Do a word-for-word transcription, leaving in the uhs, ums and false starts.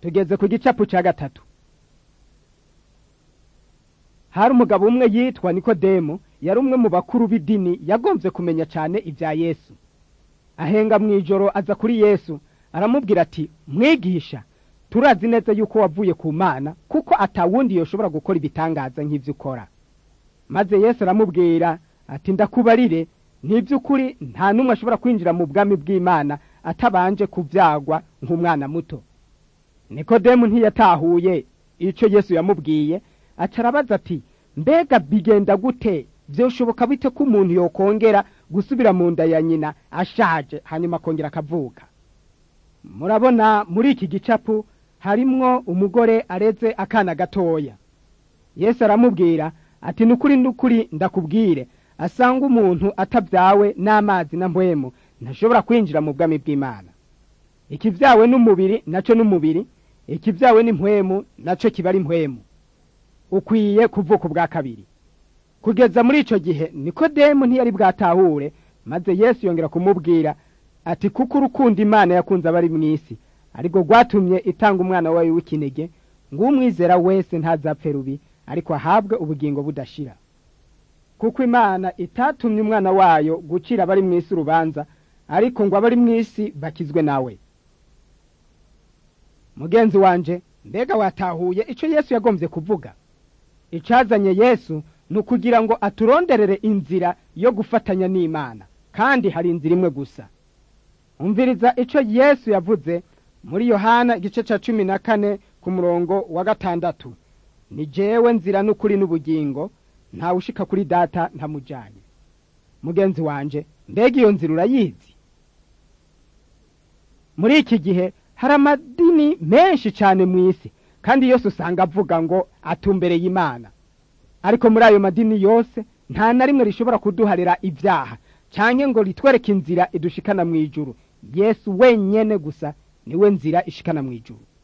tugeze ku gicapu ca gatatu. Hari umugabo umwe yitwa Nikodemo, yari umwe mu bakuru b'idini, yagomvye kumenya cane ivya Yesu. Ahenga mwijoro aza kuri Yesu, aramubwira ati, mwigisha, turazi neza yuko wavuye ku Mana, kuko atawundi yoshobora gukora ibitangaza nk'ivyo ukora. Maze Yesu aramubwira ati, ndakubarire, n'ivy'ukuri nta numwe ashobora kwinjira mu bwami bw'Imana atabanje kuvyagwa nk'umwana muto. Nikodemu ntiyatahuye ico Yesu yamubwiye, acarabaza ati, mbega bigenda gute vyoshoboka bite ko umuntu yokongera gusubira mu nda ya nyina ashaje hanyuma akongera akavuka? Murabona muri iki gicapu harimwo umugore areze akana gatoya. Yesu aramubwira ati, nukuri nukuri ndakubwire, asanga umuntu atavyawe n'amazi na mpwemu ntashobora kwinjira mu bwami bw'Imana. Ikivyawe n'umubiri naco n'umubiri, ikivyawe n'impwemu naco kiba ari impwemu. Ukwiye kuvuka ubwa kabiri. Kugeza muri ico gihe Nikodemu ntiyari bwatahure, maze Yesu yongera kumubwira ati, kuko urukundo Imana yakunze abari mw'isi ariko rwatumye itanga umwana wayo w'ikinege, ngo umwizera wese ntazapfe rubi ariko ahabwe ubugingo budashira. Kuko Imana itatumye umwana wayo gucira abari mw'isi urubanza, ariko ngo abari mw'isi bakizwe nawe. Mugenzi wanje, mbega watahuye ico Yesu yagomvye kuvuga? Icazanye Yesu nukugira ngo aturonderere inzira yo gufatanya n'Imana, kandi hari inzira imwe gusa. Umviriza ico Yesu yavuze muri Yohana igice ca cumi na kane ku murongo wa gatandatu. Ni jewe nzira n'ukuri n'ubugingo, nta ushika kuri data ntamujanye. Mugenzi wanje, mbega iyo nzira urayizi? Muri iki gihe hari amadini menshi cane mw'isi, kandi yose usanga avuga ngo atumbereye Imana. Ariko muri ayo madini yose nta na rimwe rishobora kuduharira ivyaha canke ngo ritwereke inzira idushikana mw'ijuru. Yesu wenyene gusa niwe nzira ishikana mw'ijuru.